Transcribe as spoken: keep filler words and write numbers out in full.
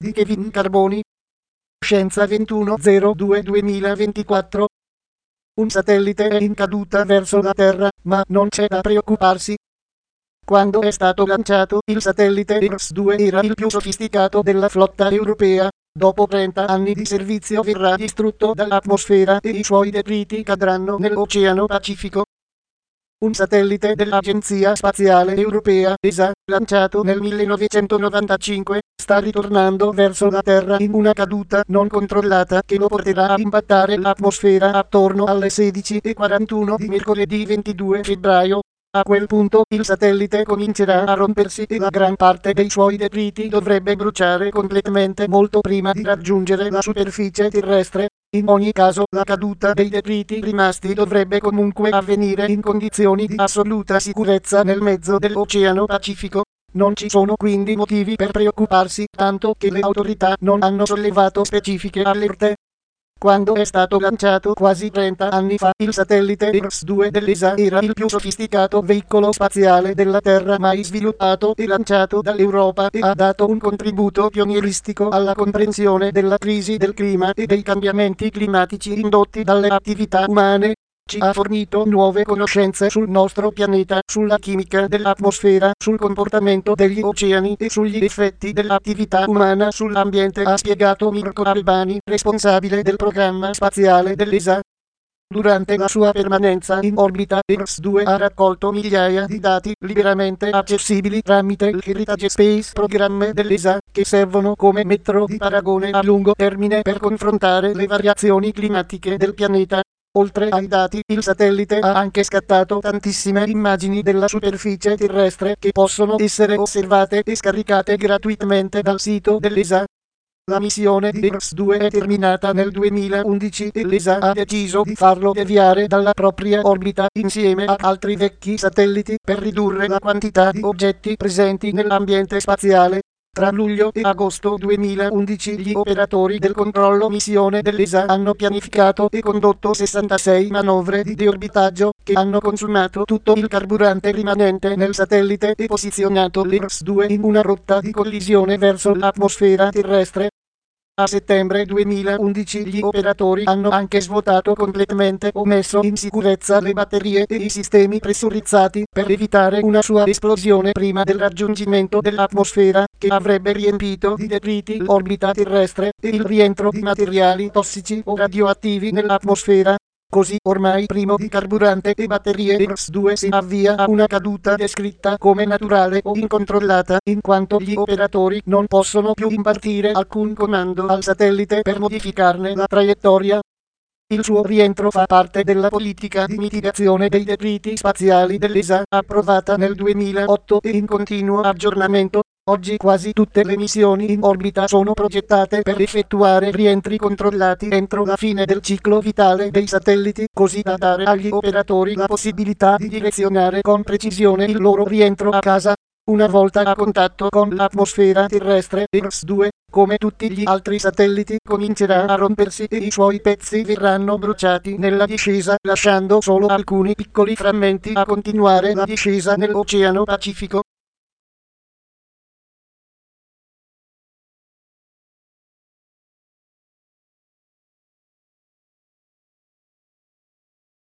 di Kevin Carboni. Scienza ventuno zero due duemilaventiquattro. Un satellite è in caduta verso la Terra, ma non c'è da preoccuparsi. Quando è stato lanciato, il satellite I R S due era il più sofisticato della flotta europea. Dopo trenta anni di servizio verrà distrutto dall'atmosfera e i suoi detriti cadranno nell'Oceano Pacifico. Un satellite dell'Agenzia Spaziale Europea, E S A, lanciato nel millenovecentonovantacinque, sta ritornando verso la Terra in una caduta non controllata che lo porterà a impattare l'atmosfera attorno alle sedici e quarantuno di mercoledì ventidue febbraio. A quel punto il satellite comincerà a rompersi e la gran parte dei suoi detriti dovrebbe bruciare completamente molto prima di raggiungere la superficie terrestre. In ogni caso, la caduta dei detriti rimasti dovrebbe comunque avvenire in condizioni di assoluta sicurezza nel mezzo dell'Oceano Pacifico. Non ci sono quindi motivi per preoccuparsi, tanto che le autorità non hanno sollevato specifiche allerte. Quando è stato lanciato quasi trenta anni fa, il satellite I R S due dell'E S A era il più sofisticato veicolo spaziale della Terra mai sviluppato e lanciato dall'Europa e ha dato un contributo pionieristico alla comprensione della crisi del clima e dei cambiamenti climatici indotti dalle attività umane. Ci ha fornito nuove conoscenze sul nostro pianeta, sulla chimica dell'atmosfera, sul comportamento degli oceani e sugli effetti dell'attività umana sull'ambiente, ha spiegato Mirko Albani, responsabile del programma spaziale dell'E S A. Durante la sua permanenza in orbita, I R S due ha raccolto migliaia di dati liberamente accessibili tramite il Heritage Space Programme dell'E S A, che servono come metro di paragone a lungo termine per confrontare le variazioni climatiche del pianeta. Oltre ai dati, il satellite ha anche scattato tantissime immagini della superficie terrestre che possono essere osservate e scaricate gratuitamente dal sito dell'E S A. La missione di I R S due è terminata nel duemilaundici e l'E S A ha deciso di farlo deviare dalla propria orbita insieme ad altri vecchi satelliti per ridurre la quantità di oggetti presenti nell'ambiente spaziale. Tra luglio e agosto duemilaundici gli operatori del controllo missione dell'E S A hanno pianificato e condotto sessantasei manovre di deorbitaggio che hanno consumato tutto il carburante rimanente nel satellite e posizionato l'I R S due in una rotta di collisione verso l'atmosfera terrestre. A settembre duemilaundici gli operatori hanno anche svuotato completamente o messo in sicurezza le batterie e i sistemi pressurizzati per evitare una sua esplosione prima del raggiungimento dell'atmosfera, che avrebbe riempito di detriti l'orbita terrestre e il rientro di materiali tossici o radioattivi nell'atmosfera. Così, ormai privo di carburante e batterie, I R S due si avvia a una caduta descritta come naturale o incontrollata, in quanto gli operatori non possono più impartire alcun comando al satellite per modificarne la traiettoria. Il suo rientro fa parte della politica di mitigazione dei detriti spaziali dell'E S A, approvata nel duemilaotto e in continuo aggiornamento. Oggi quasi tutte le missioni in orbita sono progettate per effettuare rientri controllati entro la fine del ciclo vitale dei satelliti, così da dare agli operatori la possibilità di direzionare con precisione il loro rientro a casa. Una volta a contatto con l'atmosfera terrestre, I R S due, come tutti gli altri satelliti, comincerà a rompersi e i suoi pezzi verranno bruciati nella discesa, lasciando solo alcuni piccoli frammenti a continuare la discesa nell'Oceano Pacifico.